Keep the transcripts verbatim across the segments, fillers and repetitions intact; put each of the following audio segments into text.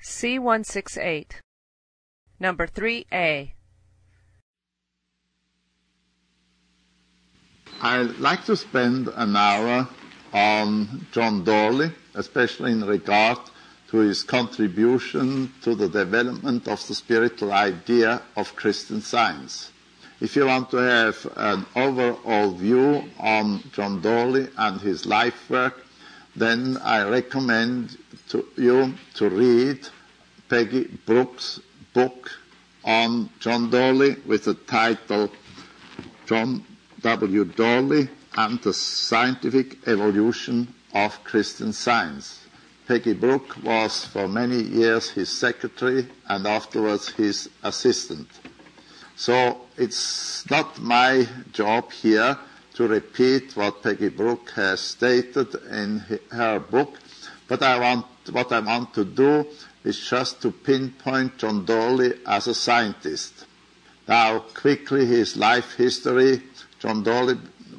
C one sixty-eight. Number three A. I'd like to spend an hour on John Dorley, especially in regard to his contribution to the development of the spiritual idea of Christian Science. If you want to have an overall view on John Dorley and his life work, then I recommend to you to read Peggy Brooks' book on John Dorley with the title John W. Dorley and the Scientific Evolution of Christian Science. Peggy Brooks was for many years his secretary and afterwards his assistant. So it's not my job here to repeat what Peggy Brooks has stated in her book, but I want, what I want to do is just to pinpoint John Dorley as a scientist. Now, quickly, his life history. John Dorley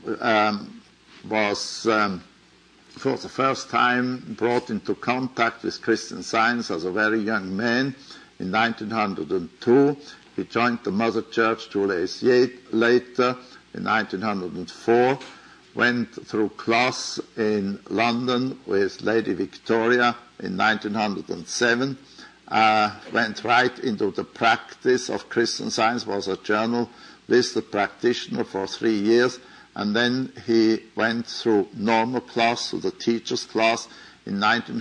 um, was, um, for the first time, brought into contact with Christian Science as a very young man in nineteen oh two. He joined the Mother Church two years later in nineteen oh four, went through class in London with Lady Victoria in nineteen oh seven, uh, went right into the practice of Christian Science, was a journalistic practitioner for three years, and then he went through normal class, through the teacher's class, in nineteen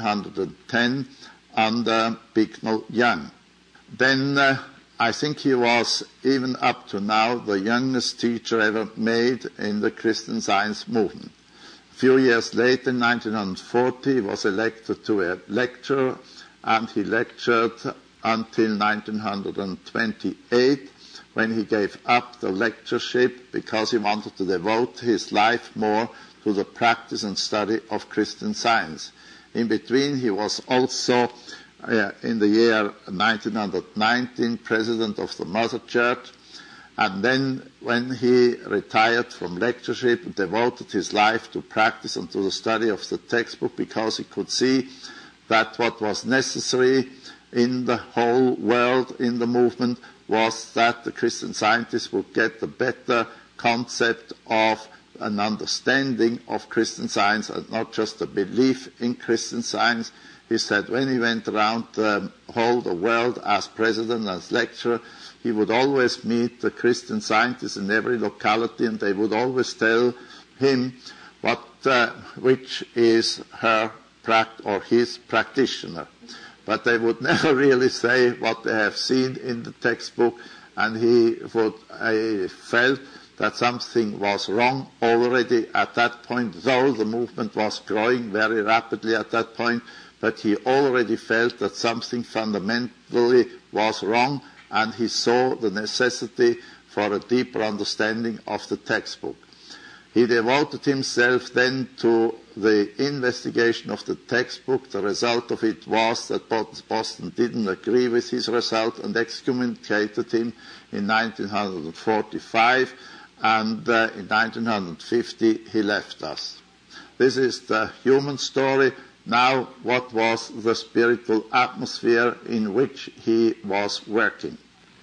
ten under Bicknell Young. Then uh, I think he was, even up to now, the youngest teacher ever made in the Christian Science movement. A few years later, in nineteen forty, he was elected to a lecturer, and he lectured until nineteen twenty-eight, when he gave up the lectureship because he wanted to devote his life more to the practice and study of Christian Science. In between, he was also Uh, in the year nineteen nineteen, president of the Mother Church, and then when he retired from lectureship, devoted his life to practice and to the study of the textbook, because he could see that what was necessary in the whole world, in the movement, was that the Christian scientists would get a better concept of an understanding of Christian Science and not just a belief in Christian Science. He said when he went around the whole the world as president, as lecturer, he would always meet the Christian scientists in every locality, and they would always tell him what, uh, which is her pract or his practitioner. But they would never really say what they have seen in the textbook, and he would, uh, felt that something was wrong already at that point, though the movement was growing very rapidly at that point. But he already felt that something fundamentally was wrong, and he saw the necessity for a deeper understanding of the textbook. He devoted himself then to the investigation of the textbook. The result of it was that Boston didn't agree with his result and excommunicated him in nineteen forty-five, and uh, in nineteen fifty he left us. This is the human story. Now, what was the spiritual atmosphere in which he was working?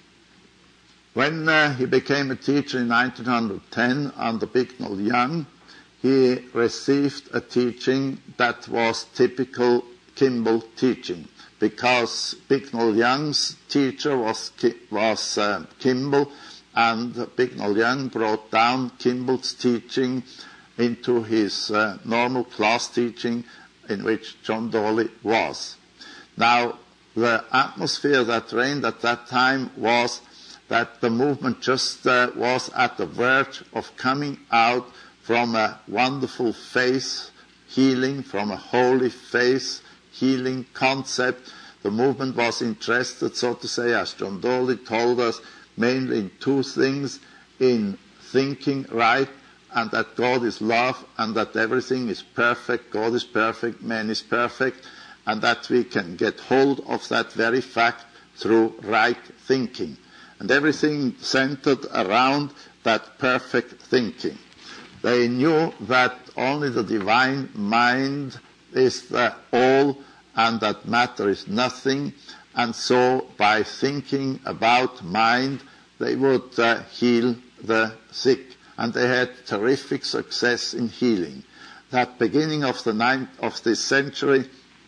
When uh, he became a teacher in nineteen ten under Bicknell Young, he received a teaching that was typical Kimball teaching, because Bicknell Young's teacher was, was uh, Kimball, and Bicknell Young brought down Kimball's teaching into his uh, normal class teaching, in which John Dorley was. Now, the atmosphere that reigned at that time was that the movement just uh, was at the verge of coming out from a wonderful faith healing, from a holy faith healing concept. The movement was interested, so to say, as John Dorley told us, mainly in two things: in thinking right, and that God is love, and that everything is perfect, God is perfect, man is perfect, and that we can get hold of that very fact through right thinking. And everything centered around that perfect thinking. They knew that only the divine mind is the all, and that matter is nothing. And so by thinking about mind, they would uh, heal the sick. And they had terrific success in healing. That beginning of the ninth of this century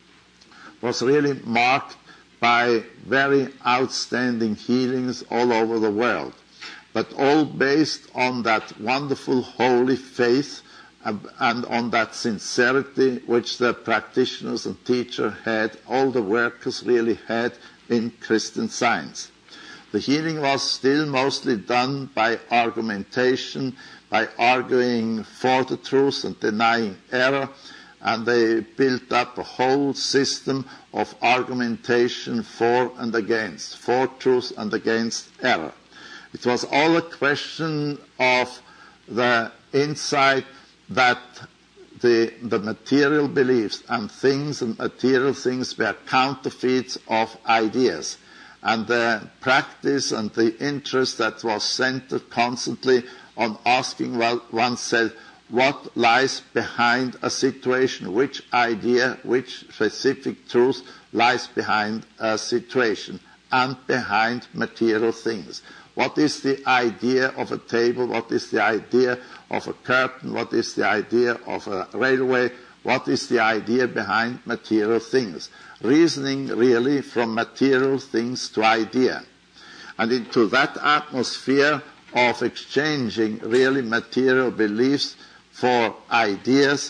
was really marked by very outstanding healings all over the world, but all based on that wonderful holy faith and on that sincerity which the practitioners and teachers had, all the workers really had in Christian Science. The healing was still mostly done by argumentation, by arguing for the truth and denying error, and they built up a whole system of argumentation for and against, for truth and against error. It was all a question of the insight that the, the material beliefs and things and material things were counterfeits of ideas. And the practice and the interest that was centered constantly on asking oneself what lies behind a situation, which idea, which specific truth lies behind a situation and behind material things. What is the idea of a table? What is the idea of a curtain? What is the idea of a railway? What is the idea behind material things? Reasoning really from material things to idea. And into that atmosphere of exchanging really material beliefs for ideas,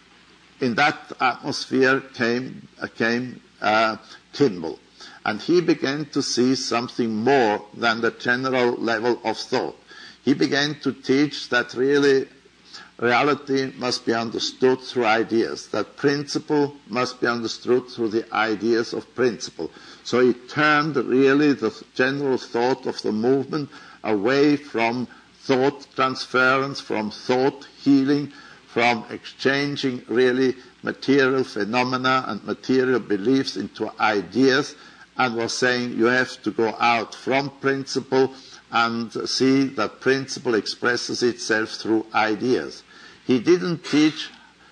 in that atmosphere came, uh, came uh, Kimball. And he began to see something more than the general level of thought. He began to teach that really reality must be understood through ideas, that principle must be understood through the ideas of principle. So he turned really the general thought of the movement away from thought transference, from thought healing, from exchanging really material phenomena and material beliefs into ideas, and was saying you have to go out from principle and see that principle expresses itself through ideas. He didn't teach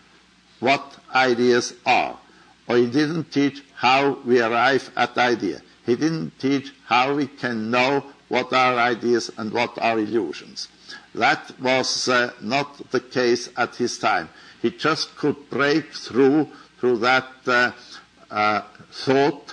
what ideas are, or he didn't teach how we arrive at idea. He didn't teach how we can know what are ideas and what are illusions. That was uh, not the case at his time. He just could break through through that uh, uh, thought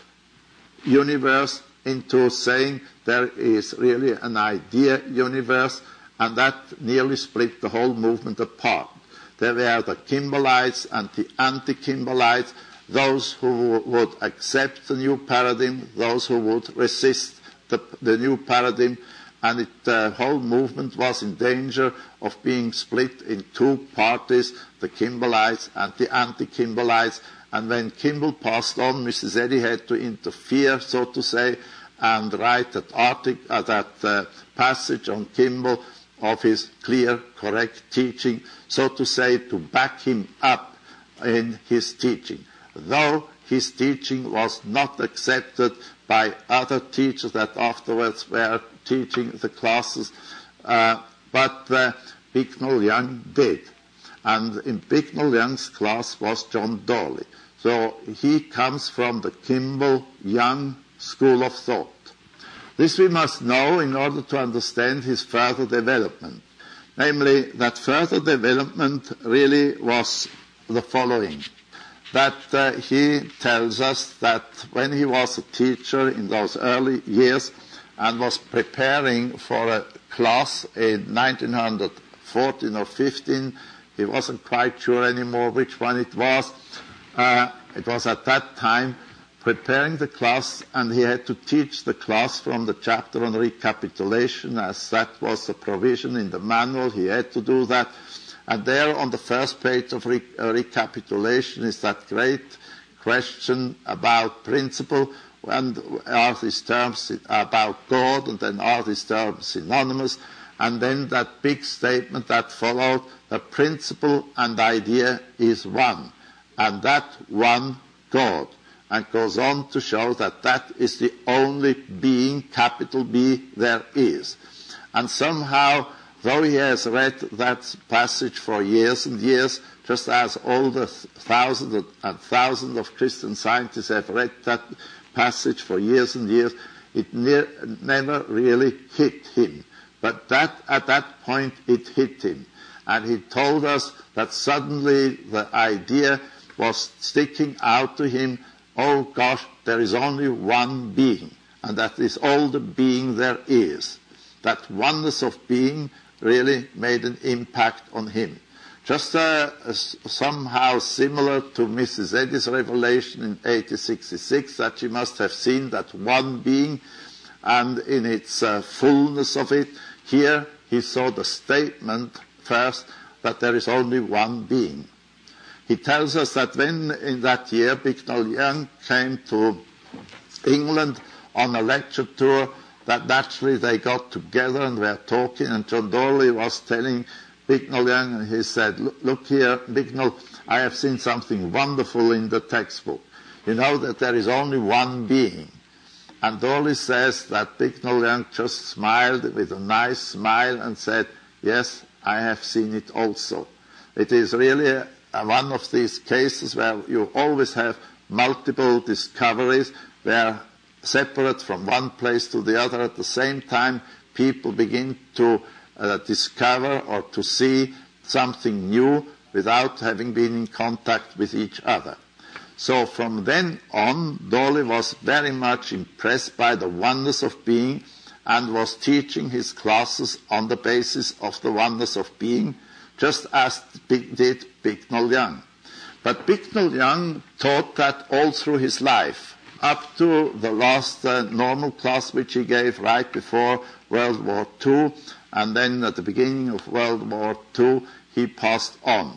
universe into saying there is really an idea universe, and that nearly split the whole movement apart. There were the Kimbalites and the anti-Kimbalites, those who would accept the new paradigm, those who would resist the, the new paradigm, and it, the whole movement was in danger of being split in two parties, the Kimbalites and the anti-Kimbalites. And when Kimball passed on, Missus Eddy had to interfere, so to say, and write that article, uh, that uh, passage on Kimball of his clear, correct teaching, so to say, to back him up in his teaching. Though his teaching was not accepted by other teachers that afterwards were teaching the classes, uh, but uh, Bicknell Young did. And in Bicknell Young's class was John Dawley. So he comes from the Kimball Young school of thought. This we must know in order to understand his further development. Namely, that further development really was the following. That uh, he tells us that when he was a teacher in those early years and was preparing for a class in nineteen fourteen or fifteen, he wasn't quite sure anymore which one it was. Uh, it was at that time preparing the class, and he had to teach the class from the chapter on recapitulation, as that was the provision in the manual. He had to do that. And there on the first page of re- uh, recapitulation is that great question about principle, and are these terms about God, and then are these terms synonymous, and then that big statement that followed, that principle and idea is one, and that one God, and goes on to show that that is the only being, capital B, there is. And somehow, though he has read that passage for years and years, just as all the thousands and thousands of Christian scientists have read that passage for years and years, it ne- never really hit him. But that at that point it hit him. And he told us that suddenly the idea was sticking out to him, oh gosh, there is only one being, and that is all the being there is. That oneness of being really made an impact on him. Just uh, somehow similar to Missus Eddy's revelation in eighteen sixty-six, that she must have seen that one being, and in its uh, fullness of it, here he saw the statement first that there is only one being. He tells us that when in that year Bicknell Young came to England on a lecture tour, that naturally they got together and were talking, and John Dorley was telling Bicknell Young, and he said, look, look here, Bicknell, I have seen something wonderful in the textbook. You know that there is only one being. And Dorley says that Bicknell Young just smiled with a nice smile and said, yes, I have seen it also. It is really a, a, one of these cases where you always have multiple discoveries, where separate from one place to the other at the same time, people begin to uh, discover or to see something new without having been in contact with each other. So from then on, Dorley was very much impressed by the oneness of being and was teaching his classes on the basis of the oneness of being, just as did Bicknell Young. But Bicknell Young taught that all through his life, up to the last uh, normal class which he gave right before World War Two, and then at the beginning of World War Two he passed on.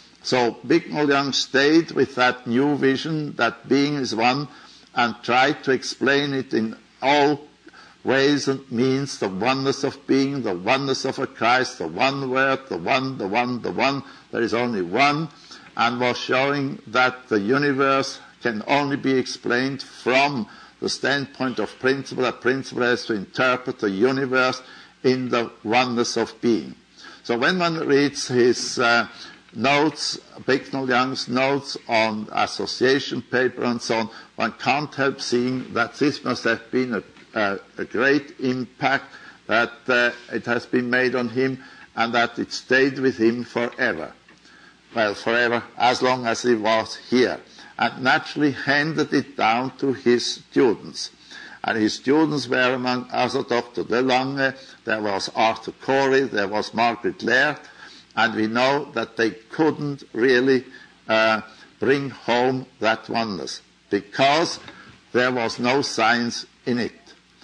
So Bicknell Young stayed with that new vision that being is one, and tried to explain it in all ways and means, the oneness of being, the oneness of a Christ, the one word, the one, the one, the one, there is only one, and was showing that the universe can only be explained from the standpoint of principle. A principle has to interpret the universe in the oneness of being. So when one reads his uh, notes, Bicknell Young's notes on association paper and so on, one can't help seeing that this must have been a, a, a great impact, that uh, it has been made on him, and that it stayed with him forever. Well, forever, as long as he was here. And naturally handed it down to his students. And his students were, among others, Doctor DeLange, there was Arthur Corey, there was Margaret Laird, and we know that they couldn't really uh, bring home that oneness, because there was no science in it.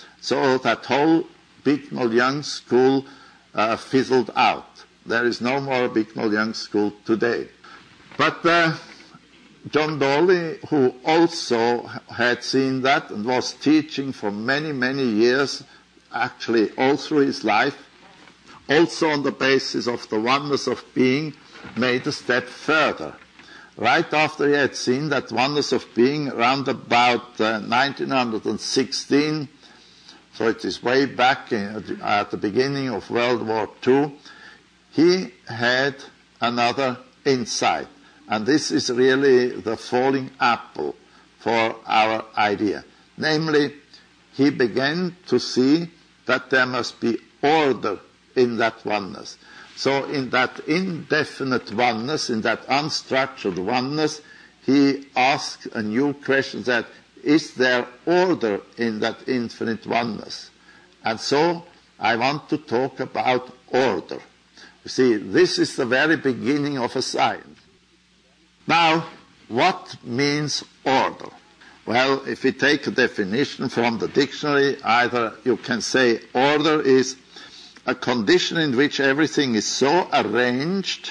So that whole Bicknell Young school uh, fizzled out. There is no more Bicknell Young school today. But uh, John Dorley, who also had seen that and was teaching for many, many years, actually all through his life, also on the basis of the oneness of being, made a step further. Right after he had seen that oneness of being around about uh, nineteen sixteen, so it is way back in, at the beginning of World War Two, he had another insight. And this is really the falling apple for our idea. Namely, he began to see that there must be order in that oneness. So in that indefinite oneness, in that unstructured oneness, he asked a new question, that is there order in that infinite oneness? And so I want to talk about order. You see, this is the very beginning of a science. Now, what means order? Well, if we take a definition from the dictionary, either you can say order is a condition in which everything is so arranged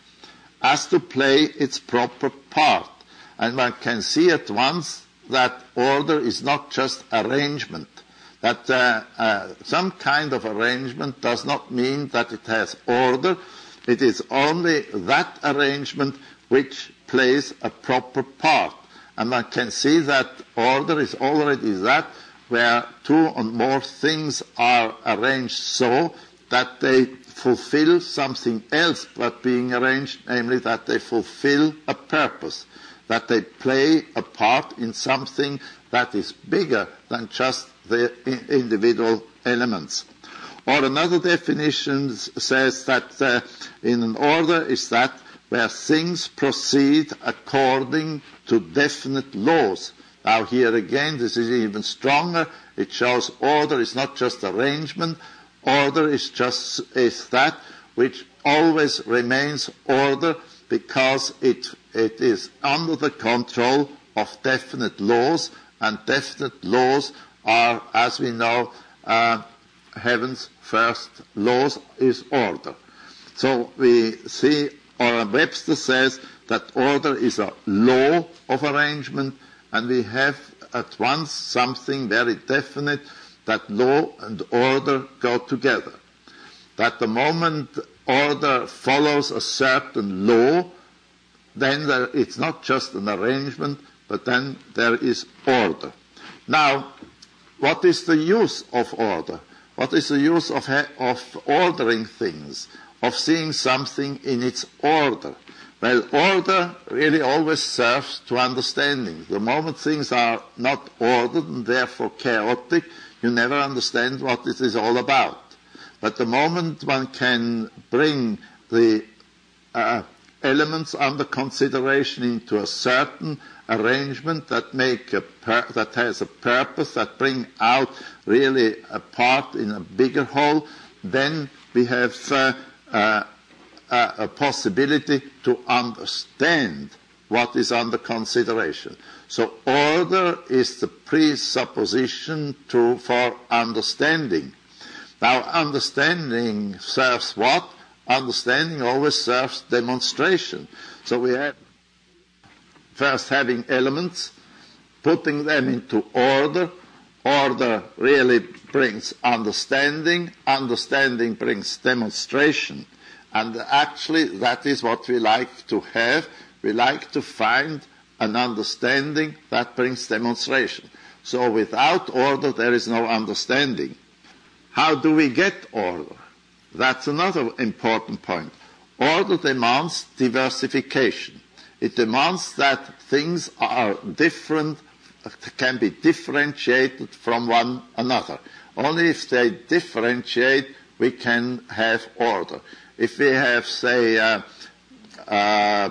as to play its proper part. And one can see at once that order is not just arrangement. That uh, uh, some kind of arrangement does not mean that it has order. It is only that arrangement which plays a proper part. And one can see that order is already that where two or more things are arranged so that they fulfill something else but being arranged, namely that they fulfill a purpose, that they play a part in something that is bigger than just the individual elements. Or another definition says that uh, in an order is that where things proceed according to definite laws. Now here again, this is even stronger. It shows order is not just arrangement. Order is just is that which always remains order because it it is under the control of definite laws, and definite laws are, as we know, uh, heaven's first laws is order. So we see, or Webster says that order is a law of arrangement, and we have at once something very definite, that law and order go together. That the moment order follows a certain law, then there, it's not just an arrangement, but then there is order. Now, what is the use of order? What is the use of, ha- of ordering things, of seeing something in its order? Well, order really always serves to understanding. The moment things are not ordered and therefore chaotic, you never understand what it is all about. But the moment one can bring the uh, elements under consideration into a certain arrangement that make a pur- that has a purpose, that bring out really a part in a bigger whole, then we have uh, uh, uh, a possibility to understand what is under consideration. So order is the presupposition to for understanding. Now understanding serves what? Understanding always serves demonstration. So we have first having elements, putting them into order. Order really brings understanding. Understanding brings demonstration. And actually that is what we like to have. We like to find an understanding that brings demonstration. So without order there is no understanding. How do we get order? That's another important point. Order demands diversification. It demands that things are different, can be differentiated from one another. Only if they differentiate, we can have order. If we have, say, uh, uh,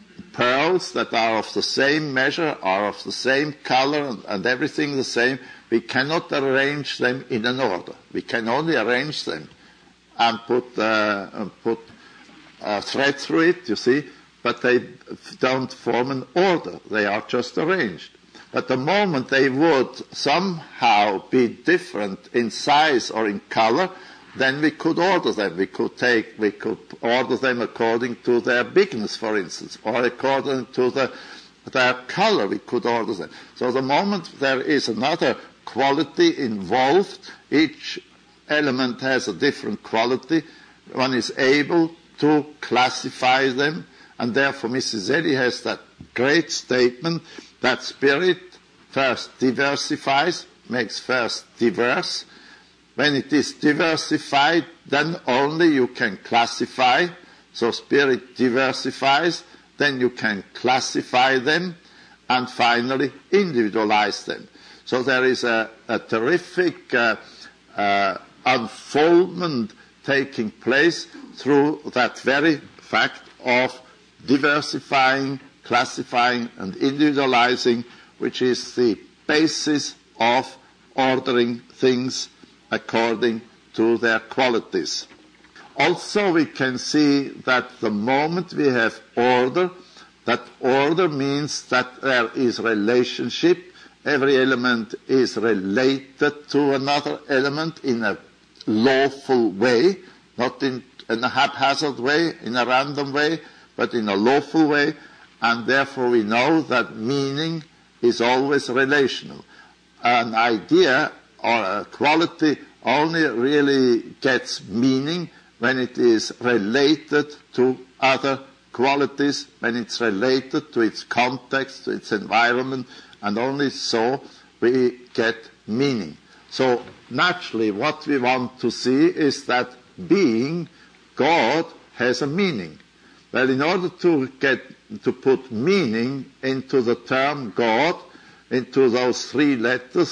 pearls that are of the same measure, are of the same color, and, and everything the same, we cannot arrange them in an order. We can only arrange them and put, uh, and put a thread through it, you see, but they don't form an order. They are just arranged. But the moment they would somehow be different in size or in color, then we could order them. We could take, we could order them according to their bigness, for instance, or according to the, their color. We could order them. So the moment there is another quality involved, each element has a different quality, one is able to classify them, and therefore Missus Eddy has that great statement that spirit first diversifies, makes first diverse. When it is diversified, then only you can classify. So spirit diversifies, then you can classify them, and finally individualize them. So there is a, a terrific uh, uh, unfoldment taking place through that very fact of diversifying, classifying, and individualizing, which is the basis of ordering things according to their qualities. Also, we can see that the moment we have order, that order means that there is relationship. Every element is related to another element in a lawful way, not in, in a haphazard way, in a random way, but in a lawful way, and therefore we know that meaning is always relational. An idea or a quality only really gets meaning when it is related to other qualities, when it's related to its context, to its environment, and only so we get meaning. So naturally what we want to see is that being God has a meaning. Well, in order to get to put meaning into the term God, into those three letters,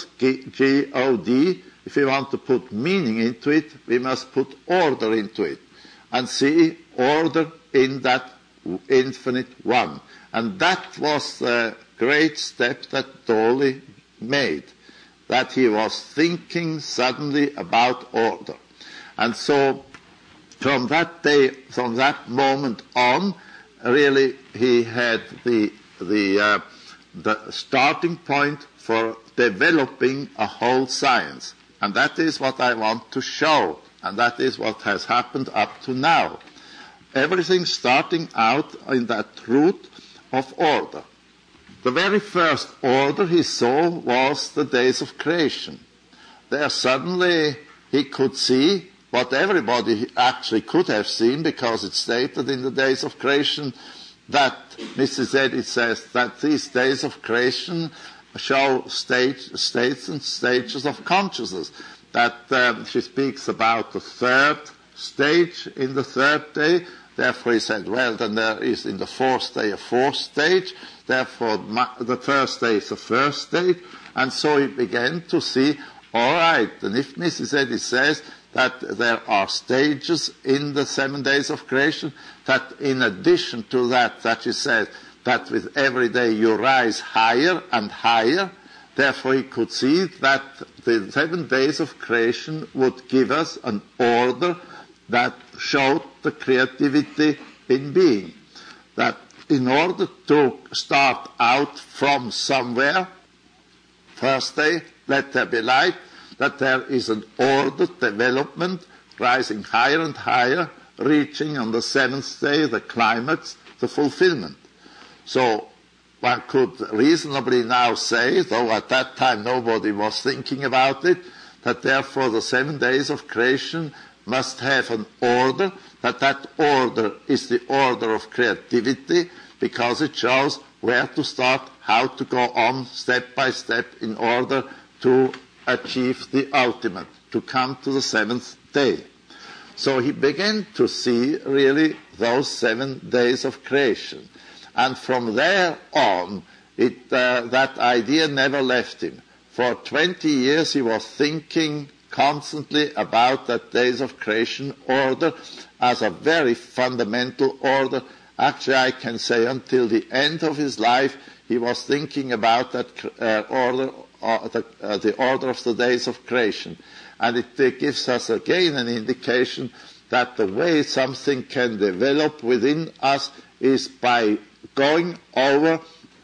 G O D, if we want to put meaning into it, we must put order into it and see order in that infinite one. And that was the great step that Dolly made, that he was thinking suddenly about order. And so from that day, from that moment on, really he had the, the, uh, the starting point for developing a whole science. And that is what I want to show, and that is what has happened up to now. Everything starting out in that root of order. The very first order he saw was the days of creation. There suddenly he could see what everybody actually could have seen, because it's stated in the days of creation that Missus Eddy says that these days of creation show stage, states and stages of consciousness. That um, she speaks about the third stage in the third day. Therefore he said, well, then there is in the fourth day a fourth stage. Therefore the first day is the first stage. And so he began to see, all right, and if Missus Eddy says that there are stages in the seven days of creation, that in addition to that, that she says that with every day you rise higher and higher, therefore he could see that the seven days of creation would give us an order that showed the creativity in being. That in order to start out from somewhere, first day, let there be light, that there is an ordered development, rising higher and higher, reaching on the seventh day the climax, the fulfillment. So one could reasonably now say, though at that time nobody was thinking about it, that therefore the seven days of creation must have an order, that that order is the order of creativity, because it shows where to start, how to go on step by step in order to achieve the ultimate, to come to the seventh day. So he began to see really those seven days of creation. And from there on, it, uh, that idea never left him. For twenty years he was thinking constantly about that days of creation order as a very fundamental order. Actually, I can say until the end of his life, he was thinking about that uh, order, uh, the, uh, the order of the days of creation. And it uh, gives us again an indication that the way something can develop within us is by going over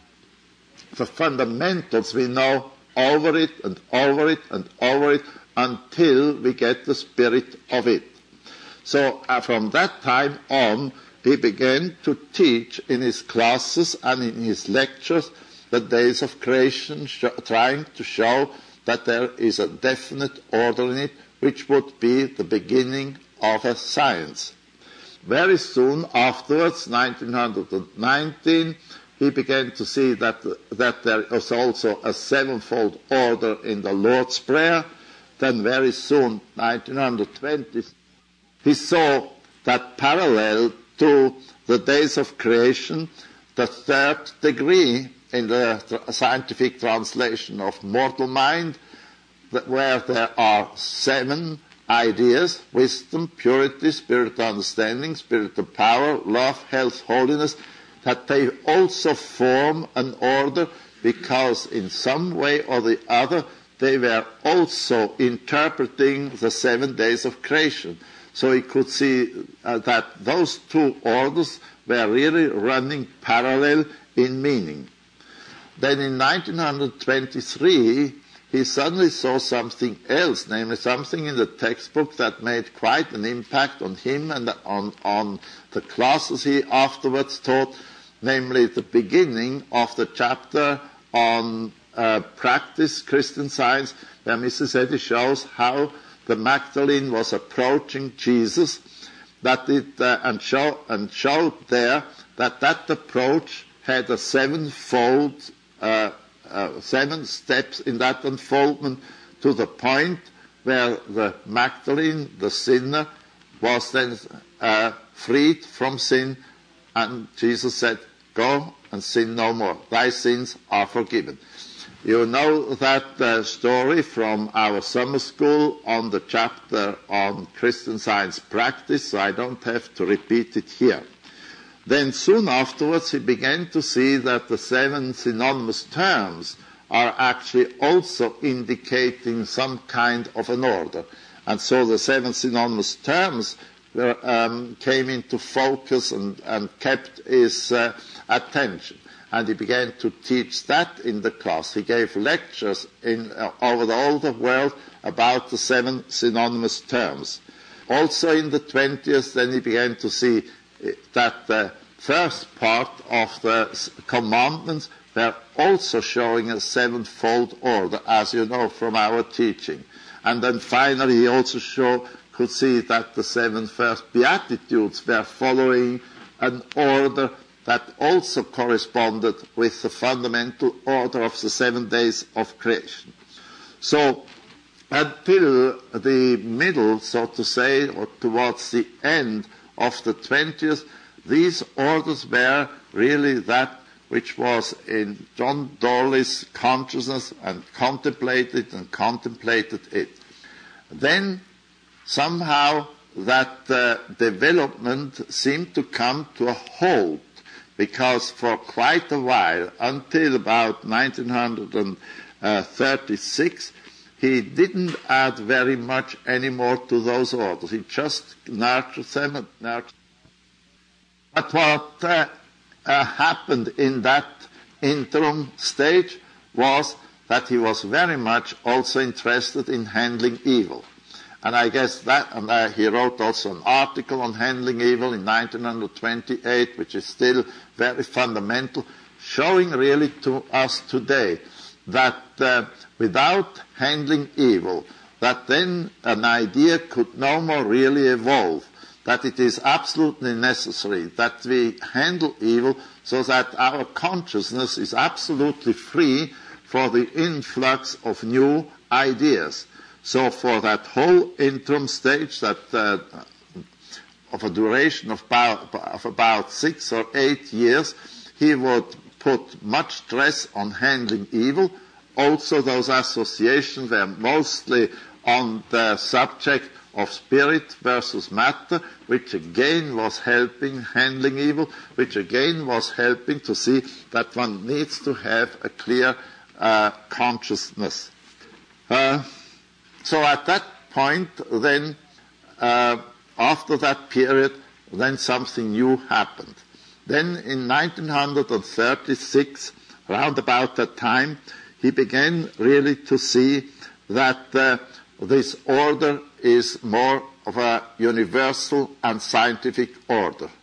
the fundamentals we know, over it and over it and over it, until we get the spirit of it. So uh, from that time on, he began to teach in his classes and in his lectures the days of creation, sh- trying to show that there is a definite order in it, which would be the beginning of a science. Very soon afterwards, nineteen nineteen, he began to see that, that there is also a sevenfold order in the Lord's Prayer. Then very soon, nineteen twenty, he saw that parallel to the days of creation, the third degree in the scientific translation of mortal mind, where there are seven ideas: wisdom, purity, spiritual understanding, spiritual power, love, health, holiness, that they also form an order, because in some way or the other they were also interpreting the seven days of creation. So he could see uh, that those two orders were really running parallel in meaning. Then in nineteen twenty-three, he suddenly saw something else, namely something in the textbook that made quite an impact on him and on, on the classes he afterwards taught, namely the beginning of the chapter on uh, practice Christian Science, where Missus Eddy shows how the Magdalene was approaching Jesus, that it uh, and, show, and showed there that that approach had a sevenfold uh, Uh, seven steps in that unfoldment, to the point where the Magdalene, the sinner, was then uh, freed from sin, and Jesus said, "Go and sin no more. Thy sins are forgiven." You know that uh, story from our summer school on the chapter on Christian Science practice, so I don't have to repeat it here. Then soon afterwards he began to see that the seven synonymous terms are actually also indicating some kind of an order. And so the seven synonymous terms were, um, came into focus and, and kept his uh, attention. And he began to teach that in the class. He gave lectures in, uh, over the older world about the seven synonymous terms. Also in the twentieth, then he began to see that the first part of the commandments were also showing a sevenfold order, as you know from our teaching. And then finally he also show, could see that the seven first Beatitudes were following an order that also corresponded with the fundamental order of the seven days of creation. So until the middle, so to say, or towards the end of the twentieth, these orders were really that which was in John Dorley's consciousness and contemplated and contemplated it. Then somehow that uh, development seemed to come to a halt, because for quite a while, until about nineteen thirty-six, he didn't add very much anymore to those orders. He just nurtured them and nurtured. But what uh, uh, happened in that interim stage was that he was very much also interested in handling evil. And I guess that, and uh, he wrote also an article on handling evil in nineteen twenty-eight, which is still very fundamental, showing really to us today that uh, without handling evil, that then an idea could no more really evolve, that it is absolutely necessary that we handle evil so that our consciousness is absolutely free for the influx of new ideas. So for that whole interim stage, that uh, of a duration of about, of about six or eight years, he would put much stress on handling evil. Also, those associations were mostly on the subject of spirit versus matter, which again was helping handling evil, which again was helping to see that one needs to have a clear uh, consciousness. Uh, So at that point, then, uh, after that period, then something new happened. Then in nineteen thirty-six, around about that time, he began really to see that uh, this order is more of a universal and scientific order.